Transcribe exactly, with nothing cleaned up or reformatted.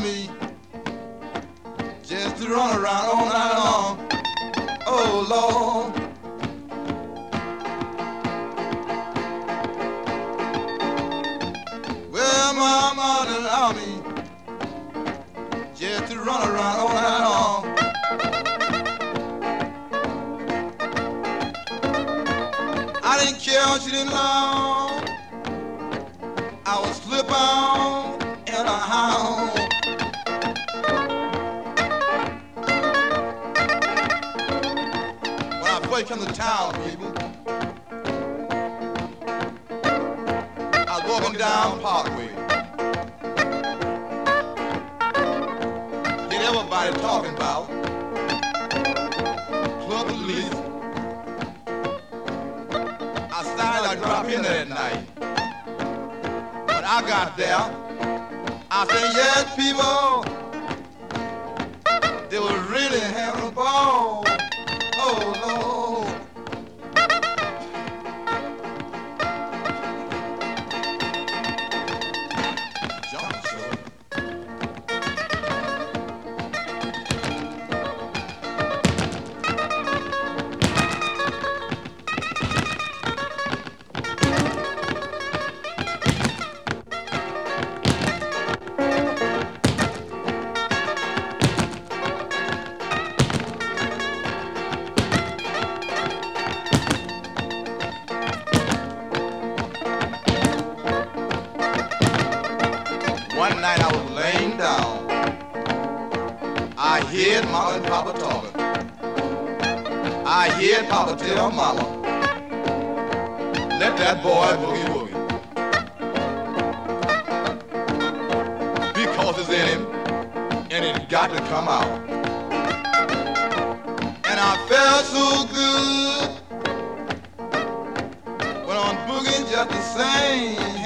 me just to run around all night long. Oh Lord. Well, my mother allowed me just to run around all night long. I didn't care, she didn't know. I was slip on in a house. When I first come to town, people, I was walking down Parkway. Hear everybody talking about Club of Leaf. I decided I'd drop in there at night. When I got there, I said, yes, people, they were really having a ball. Oh, Lord. Jump show. One night I was laying down. I heard Mama and Papa talking. I heard Papa tell Mama, let that boy boogie woogie. Because it's in him, and it got to come out. And I felt so good when I'm boogieing just the same.